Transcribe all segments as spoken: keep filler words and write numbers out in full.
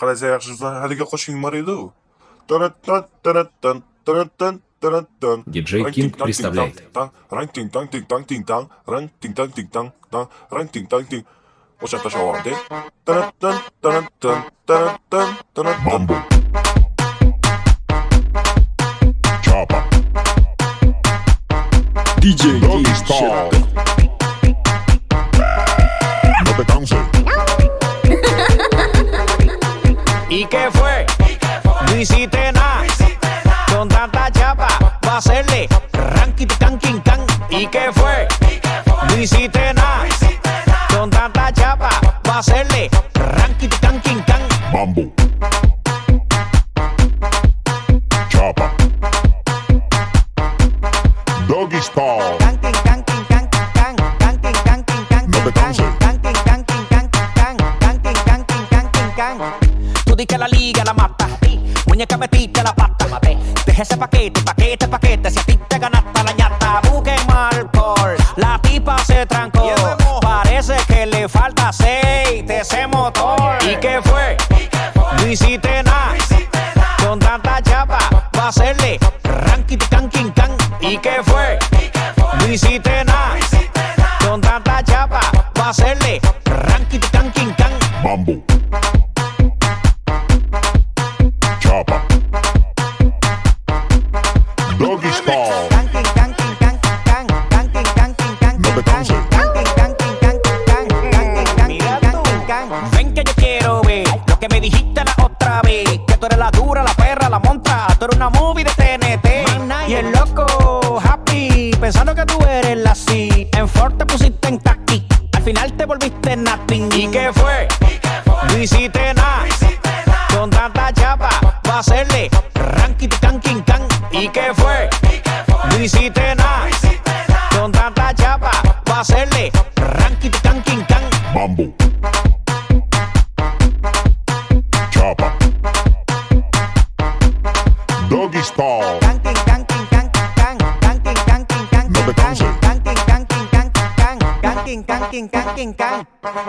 Qarasa yaxshi haliga qo'shing bor edi. Диджей Кинг представляет. Mambo. Chapa. диджей Doggy Style. No te canses. ¿Y qué fue? No hiciste nada. Con tanta chapa va a hacerle ranking can king can. ¿Y qué fue? No hiciste nada. Con tanta chapa va a hacerle ranking can king can. Mambo. Chapa. Doggy Style. Canking canking can can canking canking can. No te canses. Canking canking can can canking canking canking can. Tú di que la liga la mata. Muñeca metiste la pata. Deja ese paquete, paquete, paquete. Si a ti te ganaste la ñata, busque alcohol. La tipa se trancó. Parece que le falta aceite ese motor. ¿Y qué fue? No hiciste nada. Con tanta chapa va a hacerle ranking canking can. ¿Y qué fue? No hiciste nada. Con tanta chapa va a hacerle ranking canking can. Mambo. Chapa. Doggy Style. Canking canking can can canking canking can. No te canses. Canking canking can can canking canking can. Ven que yo quiero ver lo que me dijiste la otra vez. Que tú eres la dura, la perra, la montra. Tú eres una movie de T N T. Y el loco happy pensando que tú eres la C. En Ford te pusiste en taqui. Al final te volviste nothing. ¿Y qué fue? No hiciste nada. Con tanta chapa va a hacerle ranking canking can. ¿Y qué fue? No hiciste nada. Con tanta chapa va a hacerle ranking canking can. Mambo. Chapa. Doggy Style. Canking canking can can canking canking can. No te canses. Canking canking can can canking canking canking can.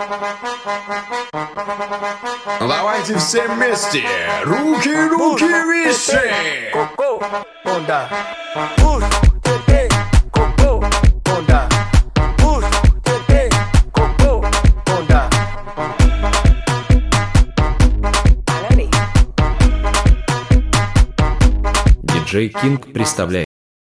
Давайте все вместе. Руки, руки вверх. Coco, onda. Push, tete, coco, onda. Push, tete, coco, onda. Диджей Кинг представляет.